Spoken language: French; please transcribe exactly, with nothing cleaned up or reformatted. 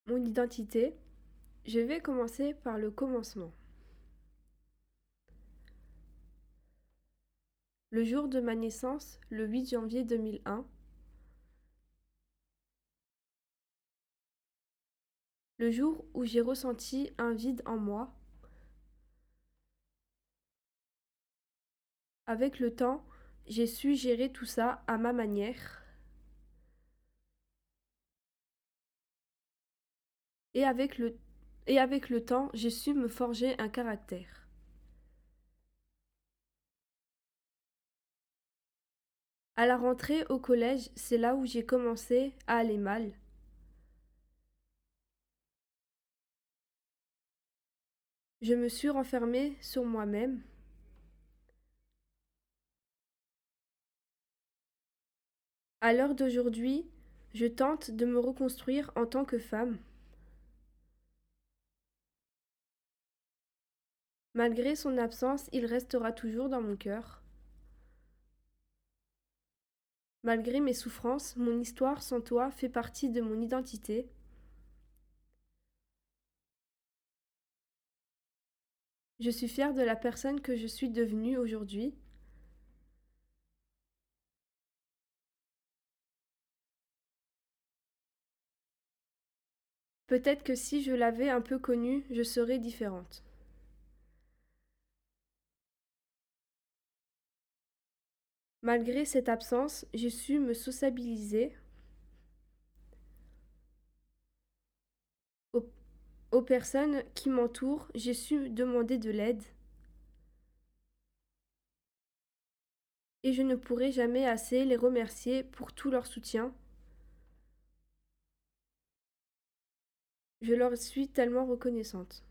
Mon identité, je vais commencer par le commencement. Le jour de ma naissance, le huit janvier deux mille un, le jour où j'ai ressenti un vide en moi. Avec le temps, j'ai su gérer tout ça à ma manière. Et avec le, et avec le temps, j'ai su me forger un caractère. À la rentrée au collège, c'est là où j'ai commencé à aller mal. Je me suis renfermée sur moi-même. À l'heure d'aujourd'hui, je tente de me reconstruire en tant que femme. Malgré son absence, il restera toujours dans mon cœur. Malgré mes souffrances, mon histoire sans toi fait partie de mon identité. Je suis fière de la personne que je suis devenue aujourd'hui. Peut-être que si je l'avais un peu connue, je serais différente. Malgré cette absence, j'ai su me sociabiliser aux, aux personnes qui m'entourent, j'ai su demander de l'aide. Et je ne pourrai jamais assez les remercier pour tout leur soutien. Je leur suis tellement reconnaissante.